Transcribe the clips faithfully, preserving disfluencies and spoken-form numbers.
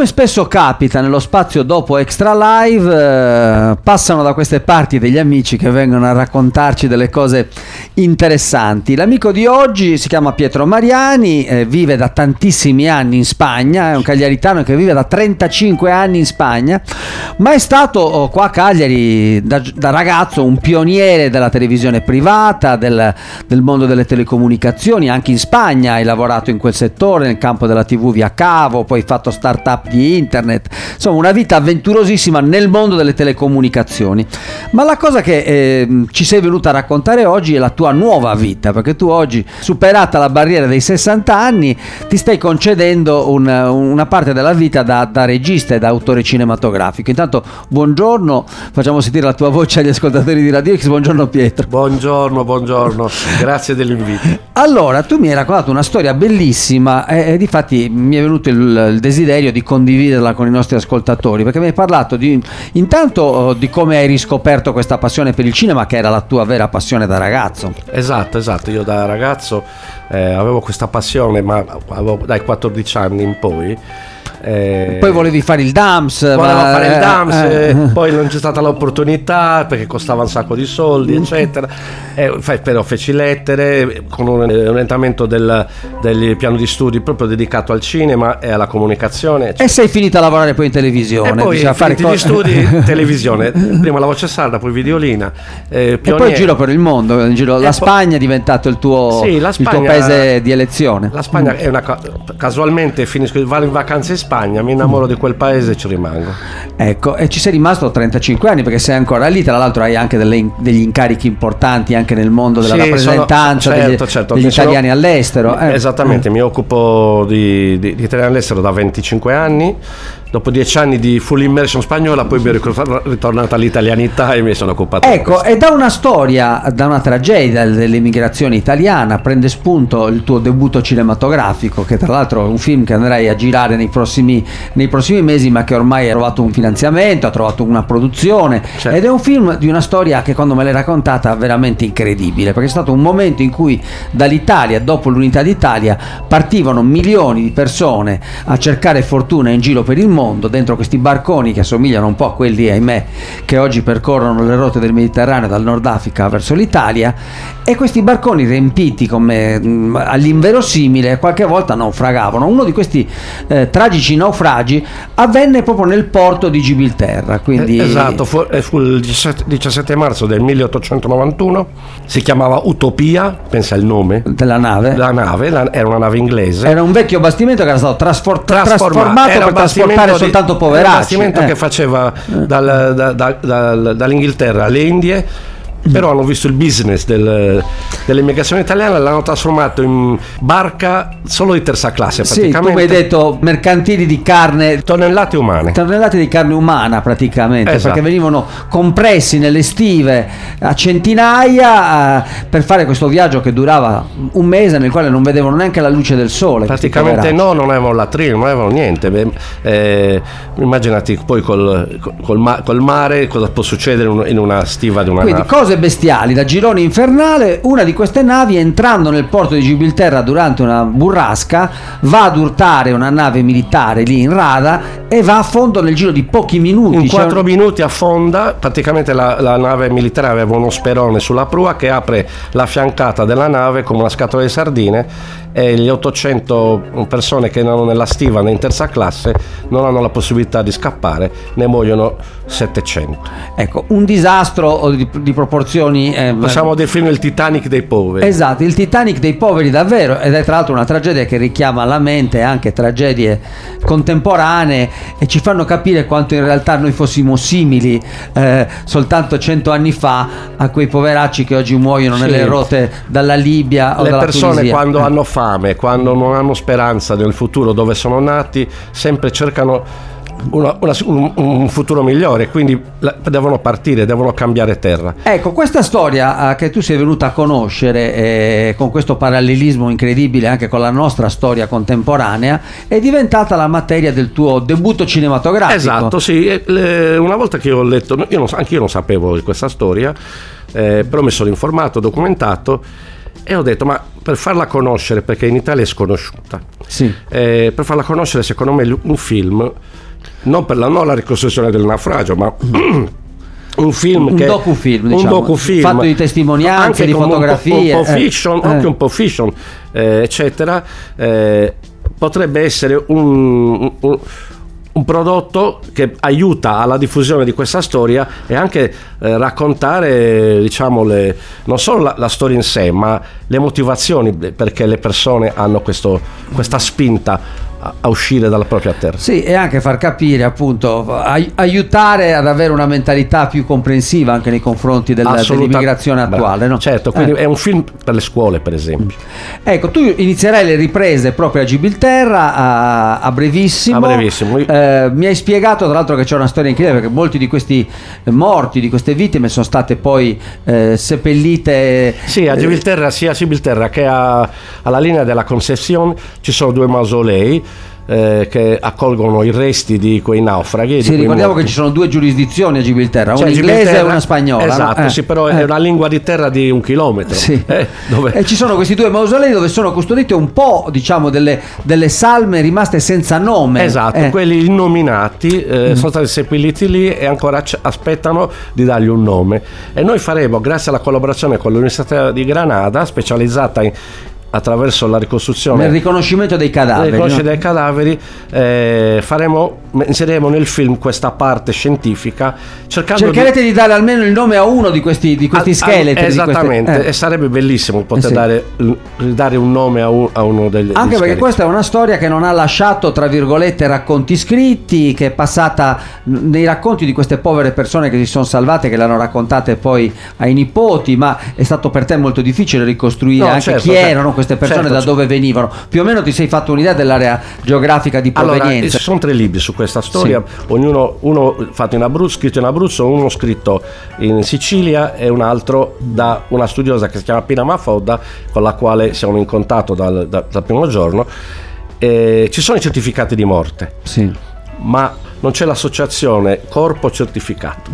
Come spesso capita nello spazio dopo Extra Live, eh, passano da queste parti degli amici che vengono a raccontarci delle cose interessanti. L'amico di oggi si chiama Pietro Mariani, eh, vive da tantissimi anni in Spagna, è un cagliaritano che vive da trentacinque anni in Spagna, ma è stato oh, qua a Cagliari da, da ragazzo un pioniere della televisione privata, del, del mondo delle telecomunicazioni. Anche in Spagna hai lavorato in quel settore, nel campo della tivù via cavo, poi hai fatto start-up di internet, insomma una vita avventurosissima nel mondo delle telecomunicazioni. Ma la cosa che eh, ci sei venuta a raccontare oggi è la tua nuova vita, perché tu oggi, superata la barriera dei sessanta anni, ti stai concedendo un, una parte della vita da, da regista e da autore cinematografico. Intanto buongiorno, facciamo sentire la tua voce agli ascoltatori di Radio X. Buongiorno Pietro. Buongiorno, buongiorno, grazie dell'invito. Allora, tu mi hai raccontato una storia bellissima e, e difatti mi è venuto il, il desiderio di condividerla con i nostri ascoltatori, perché mi hai parlato di, intanto di come hai riscoperto questa passione per il cinema, che era la tua vera passione da ragazzo. Esatto, esatto, io da ragazzo eh, avevo questa passione, ma avevo dai quattordici anni in poi. Eh, poi volevi fare il D A M S, volevo ma, fare il D A M S, eh, eh. poi non c'è stata l'opportunità perché costava un sacco di soldi, eccetera. Eh, però feci lettere con un orientamento del, del piano di studi proprio dedicato al cinema e alla comunicazione, eccetera. E sei finita a lavorare poi in televisione. E poi finiti fare gli co- studi, televisione, prima la voce sarda, poi vidiolina, eh, e poi giro per il mondo, in giro. La Spagna è diventato il tuo, sì, la Spagna, il tuo paese di elezione. La Spagna è una, casualmente finisco, vado in vacanza in Spagna, mi innamoro di quel paese e ci rimango. Ecco, e ci sei rimasto trentacinque anni, perché sei ancora lì. Tra l'altro hai anche delle, degli incarichi importanti anche nel mondo della sì, rappresentanza sono, certo, degli, certo, degli italiani sono, all'estero. Eh. Esattamente, mi occupo di, di, di italiani all'estero da venticinque anni. Dopo dieci anni di full immersion spagnola, poi mi è ritornata all'italianità e mi sono occupato. Ecco, e da una storia, da una tragedia dell'immigrazione italiana prende spunto il tuo debutto cinematografico, che tra l'altro è un film che andrai a girare nei prossimi, nei prossimi mesi, ma che ormai ha trovato un finanziamento, ha trovato una produzione, certo. Ed è un film di una storia che, quando me l'hai raccontata, veramente incredibile, perché è stato un momento in cui dall'Italia, dopo l'unità d'Italia, partivano milioni di persone a cercare fortuna in giro per il mondo, dentro questi barconi che assomigliano un po' a quelli, ahimè, che oggi percorrono le rotte del Mediterraneo dal Nord Africa verso l'Italia, e questi barconi riempiti come mh, all'inverosimile qualche volta naufragavano. Uno di questi eh, tragici naufragi avvenne proprio nel porto di Gibilterra, quindi... eh, esatto, fu, fu il diciassette marzo del milleottocentonovantuno, si chiamava Utopia, pensa il nome della nave, la nave la, era una nave inglese, era un vecchio bastimento che era stato trasfor- trasformato era per trasportare di, soltanto poveracci, era un bastimento eh. che faceva dal, da, da, da, dall'Inghilterra alle Indie. Però hanno visto il business del, dell'immigrazione italiana e l'hanno trasformato in barca solo di terza classe, praticamente. Sì, tu mi hai detto mercantili di carne, tonnellate umane, tonnellate di carne umana praticamente, esatto. Perché venivano compressi nelle stive a centinaia eh, per fare questo viaggio che durava un mese, nel quale non vedevano neanche la luce del sole. Praticamente no, non avevano latrino, non avevano niente. Beh, eh, immaginati poi col, col, ma, col mare cosa può succedere in una stiva di una Quindi, nave. Cose bestiali da girone infernale. Una di queste navi, entrando nel porto di Gibilterra durante una burrasca, va ad urtare una nave militare lì in rada e va a fondo nel giro di pochi minuti. In quattro un... minuti affonda. Praticamente la, la nave militare aveva uno sperone sulla prua che apre la fiancata della nave come una scatola di sardine, e gli ottocento persone che erano nella stiva in terza classe non hanno la possibilità di scappare, ne muoiono settecento. Ecco, un disastro di, di proporzioni eh, possiamo definire il Titanic dei poveri. Esatto, il Titanic dei poveri davvero, ed è tra l'altro una tragedia che richiama alla mente anche tragedie contemporanee e ci fanno capire quanto in realtà noi fossimo simili eh, soltanto cento anni fa a quei poveracci che oggi muoiono sì. nelle rotte dalla Libia o le dalla persone Tunisia. Quando eh. hanno fame, quando non hanno speranza nel futuro dove sono nati, sempre cercano Una, una, un, un futuro migliore, quindi la, devono partire, devono cambiare terra. Ecco, questa storia eh, che tu sei venuta a conoscere eh, con questo parallelismo incredibile anche con la nostra storia contemporanea è diventata la materia del tuo debutto cinematografico. Esatto, sì. Le, una volta che ho letto, io non, anche io non sapevo di questa storia, eh, però mi sono informato, documentato, E ho detto, ma per farla conoscere, perché in Italia è sconosciuta, sì. eh, per farla conoscere secondo me un film, non per la, non la ricostruzione del naufragio, ma un film un che docufilm, un diciamo, docufilm fatto di testimonianze, anche di fotografie, un po', un po' fiction, eh, anche eh. un po' fiction, eh, eccetera, eh, potrebbe essere un, un un prodotto che aiuta alla diffusione di questa storia e anche eh, raccontare, diciamo, le, non solo la, la storia in sé, ma le motivazioni perché le persone hanno questo, questa spinta a, a uscire dalla propria terra. Sì, e anche far capire, appunto, ai, aiutare ad avere una mentalità più comprensiva anche nei confronti del, dell'immigrazione attuale, no? Certo, quindi eh. è un film per le scuole, per esempio. Ecco, tu inizierai le riprese proprio a Gibilterra a, a brevissimo. A brevissimo. Eh, mi hai spiegato tra l'altro che c'è una storia incredibile, perché molti di questi morti, di queste vittime sono state poi eh, seppellite. Sì, a Gibilterra, sia a Gibilterra che a, alla linea della Concepción ci sono due mausolei eh, che accolgono i resti di quei naufraghi. Sì, ricordiamo che ci sono due giurisdizioni a Gibilterra, cioè, una inglese Gibilterra, e una spagnola. esatto, no? eh, sì, però eh. è una lingua di terra di un chilometro. Sì. Eh, dove... E ci sono questi due mausolei dove sono custodite un po', diciamo, delle, delle salme rimaste senza nome. Esatto, eh. quelli innominati eh, mm. sono stati seppelliti lì e ancora c- aspettano di dargli un nome. E noi faremo, grazie alla collaborazione con l'Università di Granada, specializzata in attraverso la ricostruzione, nel riconoscimento dei cadaveri, nel riconoscimento no? dei cadaveri, eh, faremo, inseriremo nel film questa parte scientifica, cercando cercherete di, di dare almeno il nome a uno di questi, di questi a, scheletri, a, esattamente, di queste, eh. e sarebbe bellissimo poter eh sì. dare, dare un nome a, un, a uno degli anche perché scheletri. questa è una storia che non ha lasciato, tra virgolette, racconti scritti, che è passata nei racconti di queste povere persone che si sono salvate, che le hanno raccontate poi ai nipoti, ma è stato per te molto difficile ricostruire No, anche certo, chi certo, erano queste persone, certo, da dove venivano. Più o meno ti sei fatto un'idea dell'area geografica di provenienza. Allora, ci sono tre libri su questa storia, sì. ognuno uno fatto in Abruzzo, scritto in Abruzzo, uno scritto in Sicilia e un altro da una studiosa che si chiama Pina Mafodda, con la quale siamo in contatto dal, dal, dal primo giorno. E ci sono i certificati di morte, sì. ma non c'è l'associazione corpo certificato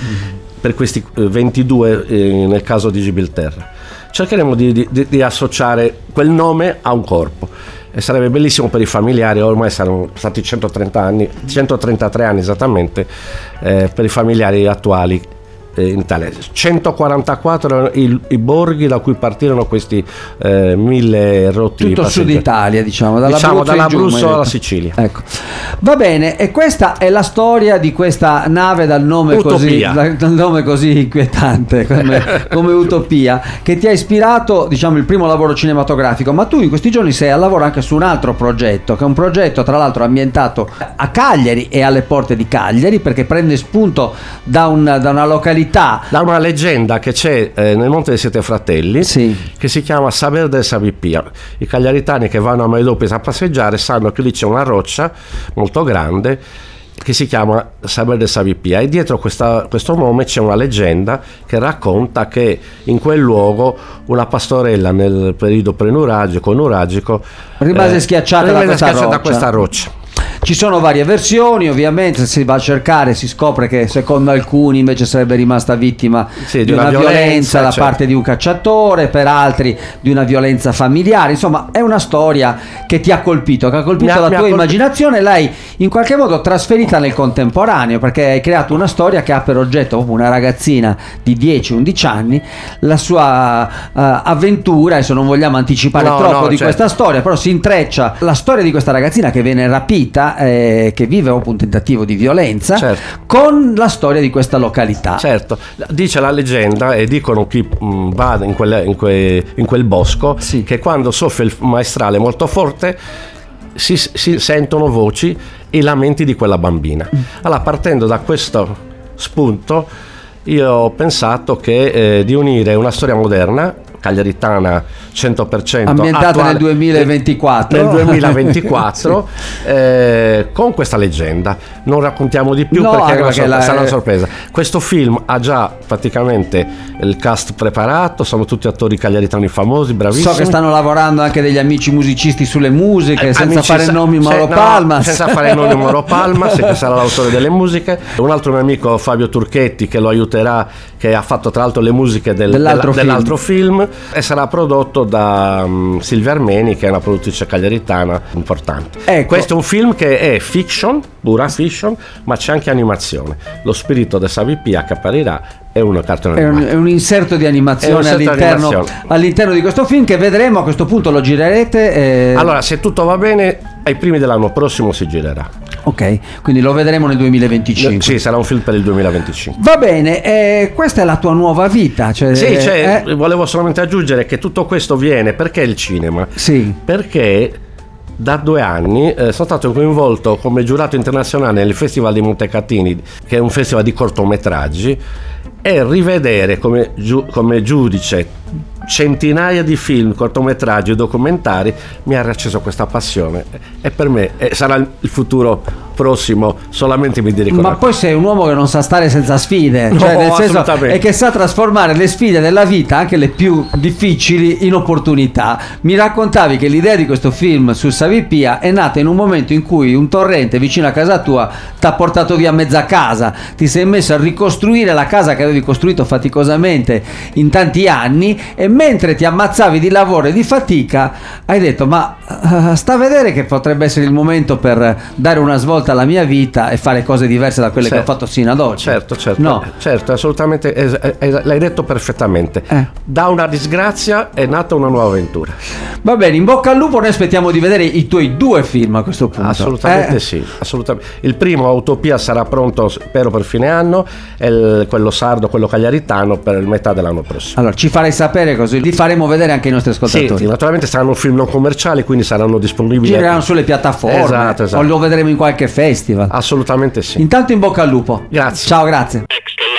per questi ventidue eh, nel caso di Gibilterra. Cercheremo di, di, di associare quel nome a un corpo e sarebbe bellissimo per i familiari. Ormai saranno stati centotrenta anni, centotrentatré anni esattamente, eh, per i familiari attuali eh, in Italia. centoquarantaquattro i, i borghi da cui partirono questi eh, mille rotti tutto Sud Italia, diciamo, dall'Abruzzo, diciamo, dall'Abruzzo giù, alla Sicilia. Ecco. Va bene, e questa è la storia di questa nave dal nome così, dal nome così inquietante come, come Utopia, che ti ha ispirato, diciamo, il primo lavoro cinematografico. Ma tu in questi giorni sei al lavoro anche su un altro progetto, che è un progetto tra l'altro ambientato a Cagliari e alle porte di Cagliari, perché prende spunto da, un, da una località, da una leggenda che c'è eh, nel Monte dei Sette Fratelli, sì. che si chiama Saber del Savipia. I cagliaritani che vanno a Maidopis a passeggiare sanno che lì c'è una roccia molto grande che si chiama Saber del Savipia, e dietro questa, questo nome c'è una leggenda che racconta che in quel luogo una pastorella nel periodo prenuragico, nuragico, rimase eh, schiacciata, rimase da, questa schiacciata roccia. da questa roccia. Ci sono varie versioni, ovviamente, si va a cercare, si scopre che secondo alcuni invece sarebbe rimasta vittima sì, di, di una, una violenza, violenza da cioè. parte di un cacciatore, per altri di una violenza familiare. Insomma, è una storia che ti ha colpito, che ha colpito ha, la tua colpito. immaginazione, e l'hai in qualche modo trasferita nel contemporaneo, perché hai creato una storia che ha per oggetto proprio una ragazzina di dieci undici anni, la sua uh, avventura. Adesso non vogliamo anticipare no, troppo no, di certo. questa storia, però si intreccia la storia di questa ragazzina che viene rapita, eh, che vive un tentativo di violenza, certo. con la storia di questa località. Certo, dice la leggenda, e dicono chi mh, va in, quelle, in, que, in quel bosco, sì. che quando soffia il maestrale molto forte si, si sentono voci e lamenti di quella bambina. Mm. Allora, partendo da questo spunto, io ho pensato che eh, di unire una storia moderna cagliaritana cento per cento ambientata attuale, nel duemilaventiquattro, nel duemilaventiquattro sì. eh, con questa leggenda. Non raccontiamo di più, no, perché è una, sorpresa, la... una sorpresa. Questo film ha già praticamente il cast preparato, sono tutti attori cagliaritani famosi, bravissimi. So che stanno lavorando anche degli amici musicisti sulle musiche, eh, senza fare sa- nomi Mauro se, Palma no, senza fare nomi Mauro Palma, che sarà l'autore delle musiche. Un altro mio amico Fabio Turchetti che lo aiuterà, che ha fatto tra l'altro le musiche del, dell'altro, del, film. dell'altro film. e sarà prodotto da um, Silvia Armeni, che è una produttrice cagliaritana importante. Ecco. Questo è un film che è fiction, pura fiction, ma c'è anche animazione. Lo spirito del Savipia che apparirà è un cartone è un, animato. è un inserto di animazione, È un inserto di all'interno, animazione. all'interno di questo film, che vedremo. A questo punto lo girerete e... Allora, se tutto va bene, ai primi dell'anno prossimo si girerà. Ok, quindi lo vedremo nel duemilaventicinque. Sì, sarà un film per il duemilaventicinque. Va bene, eh, questa è la tua nuova vita. Cioè, Sì, cioè, eh, volevo solamente aggiungere che tutto questo viene perché il cinema? Sì. Perché da due anni eh, sono stato coinvolto come giurato internazionale nel Festival di Montecatini, che è un festival di cortometraggi, e rivedere come, giu- come giudice centinaia di film, cortometraggi e documentari mi ha riacceso questa passione, e per me eh, sarà il futuro prossimo solamente mi dedico. Ma poi sei un uomo che non sa stare senza sfide, No, cioè, nel senso, assolutamente. e che sa trasformare le sfide della vita, anche le più difficili, in opportunità. Mi raccontavi che l'idea di questo film su Savipia è nata in un momento in cui un torrente vicino a casa tua ti ha portato via mezza casa, ti sei messo a ricostruire la casa che avevi costruito faticosamente in tanti anni, e mentre ti ammazzavi di lavoro e di fatica hai detto: ma uh, sta a vedere che potrebbe essere il momento per dare una svolta alla mia vita e fare cose diverse da quelle Certo. che ho fatto sino ad oggi. Certo, certo, No. certo, assolutamente, es- es- l'hai detto perfettamente. Eh. Da una disgrazia è nata una nuova avventura. Va bene, in bocca al lupo. Noi aspettiamo di vedere i tuoi due film a questo punto. Assolutamente Eh? sì, assolutamente. Il primo, Utopia, sarà pronto spero per fine anno, e il- quello sardo, quello cagliaritano, per il metà dell'anno prossimo. Allora ci farai sapere, così li faremo vedere anche ai nostri Sì, ascoltatori. sì, naturalmente saranno film non commerciali, quindi saranno disponibili. Gireranno sulle piattaforme, Esatto, esatto. o lo vedremo in qualche festival. Assolutamente sì. Intanto in bocca al lupo. Grazie. Ciao, grazie. Extra